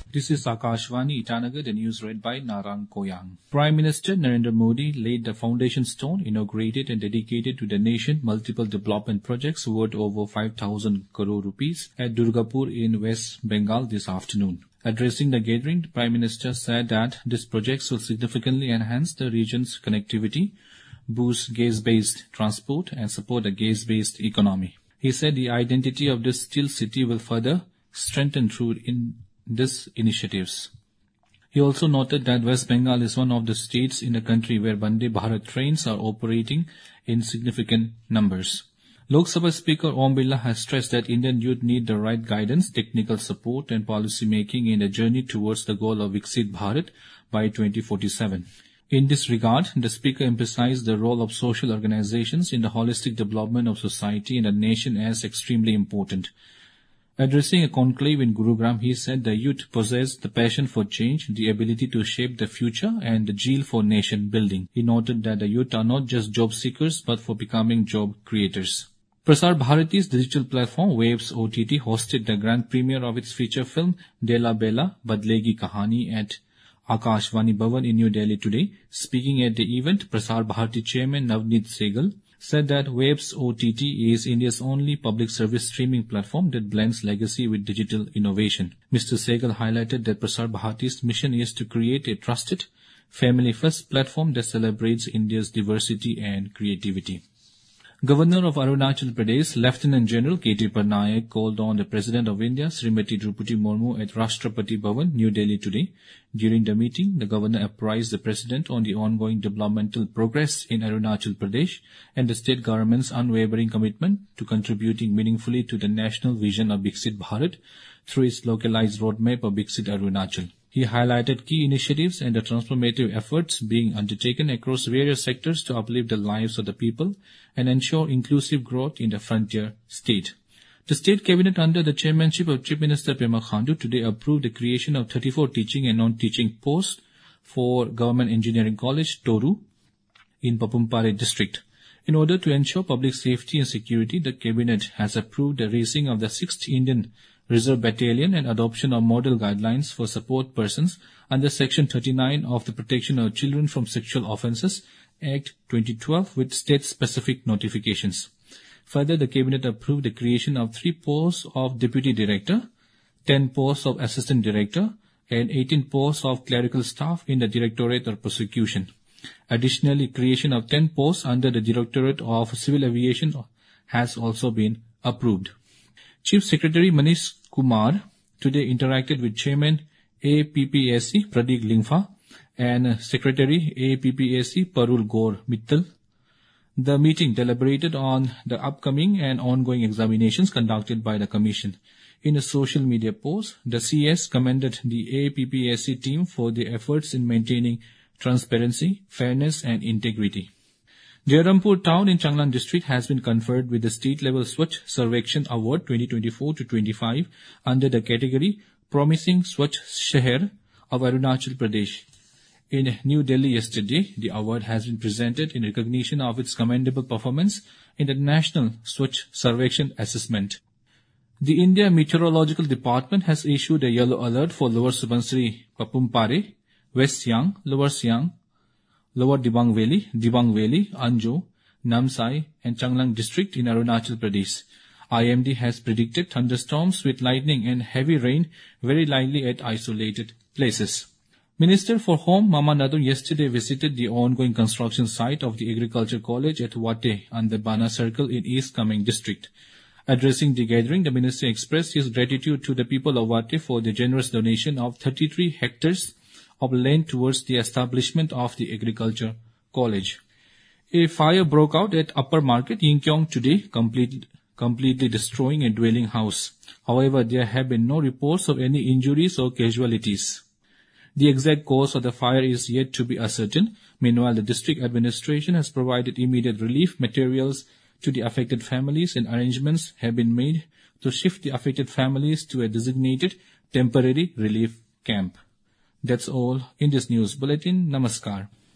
This is Akashvani Itanagar, the news read by Narang Koyang. Prime Minister Narendra Modi laid the foundation stone, inaugurated and dedicated to the nation multiple development projects worth over 5,000 crore rupees at Durgapur in West Bengal this afternoon. Addressing the gathering, the Prime Minister said that these projects will significantly enhance the region's connectivity, boost gas-based transport, and support a gas-based economy. He said the identity of this steel city will further strengthen through these initiatives. He also noted that West Bengal is one of the states in the country where Vande Bharat trains are operating in significant numbers. Lok Sabha Speaker Om Birla has stressed that Indian youth need the right guidance, technical support and policy making in the journey towards the goal of Viksit Bharat by 2047. In this regard, the Speaker emphasized the role of social organizations in the holistic development of society and the nation as extremely important. Addressing a conclave in Gurugram, he said the youth possess the passion for change, the ability to shape the future, and the zeal for nation building. He noted that the youth are not just job seekers, but for becoming job creators. Prasar Bharati's digital platform, Waves OTT, hosted the grand premiere of its feature film, Dela Bella Badlegi Kahani at Akashvani Bhavan in New Delhi today. Speaking at the event, Prasar Bharati Chairman Navneet Sehgal said that Waves OTT is India's only public service streaming platform that blends legacy with digital innovation. Mr. Sehgal highlighted that Prasar Bharati's mission is to create a trusted, family-first platform that celebrates India's diversity and creativity. Governor of Arunachal Pradesh, Lieutenant General K.T. Patnaik, called on the President of India, Srimati Draupadi Murmu, at Rashtrapati Bhavan, New Delhi today. During the meeting, the Governor apprised the President on the ongoing developmental progress in Arunachal Pradesh and the state government's unwavering commitment to contributing meaningfully to the national vision of Viksit Bharat through its localized roadmap of Viksit Arunachal. He highlighted key initiatives and the transformative efforts being undertaken across various sectors to uplift the lives of the people and ensure inclusive growth in the frontier state. The State Cabinet, under the chairmanship of Chief Minister Pema Khandu, today approved the creation of 34 teaching and non-teaching posts for Government Engineering College, Toru, in Papumpare district. In order to ensure public safety and security, the Cabinet has approved the raising of the 6th Indian Reserve Battalion and adoption of model guidelines for support persons under Section 39 of the Protection of Children from Sexual Offences Act 2012 with state-specific notifications. Further, the Cabinet approved the creation of 3 posts of Deputy Director, 10 posts of Assistant Director, and 18 posts of clerical staff in the Directorate of Prosecution. Additionally, creation of 10 posts under the Directorate of Civil Aviation has also been approved. Chief Secretary Manish Kumar today interacted with Chairman APPSC Pradeep Lingfa and Secretary APPSC Parul Gaur Mittal. The meeting deliberated on the upcoming and ongoing examinations conducted by the Commission. In a social media post, the CS commended the APPSC team for their efforts in maintaining transparency, fairness and integrity. Jayarampur town in Changlang district has been conferred with the state-level Swachh Sarvekshan Award 2024-25 under the category Promising Swachh Shahar of Arunachal Pradesh. In New Delhi yesterday, the award has been presented in recognition of its commendable performance in the National Swachh Sarvekshan Assessment. The India Meteorological Department has issued a yellow alert for Lower Subansiri, Papumpare, West Siang, Lower Siang, Lower Dibang Valley, Anjo, Namsai and Changlang district in Arunachal Pradesh. IMD has predicted thunderstorms with lightning and heavy rain very likely at isolated places. Minister for Home Mama Nadu yesterday visited the ongoing construction site of the Agriculture College at Wate on the Bana Circle in East Kameng district. Addressing the gathering, the minister expressed his gratitude to the people of Wate for the generous donation of 33 hectares of land towards the establishment of the Agriculture College. A fire broke out at Upper Market, Yingkiong today, completely destroying a dwelling house. However, there have been no reports of any injuries or casualties. The exact cause of the fire is yet to be ascertained. Meanwhile, the district administration has provided immediate relief materials to the affected families and arrangements have been made to shift the affected families to a designated temporary relief camp. That's all in this news bulletin. Namaskar.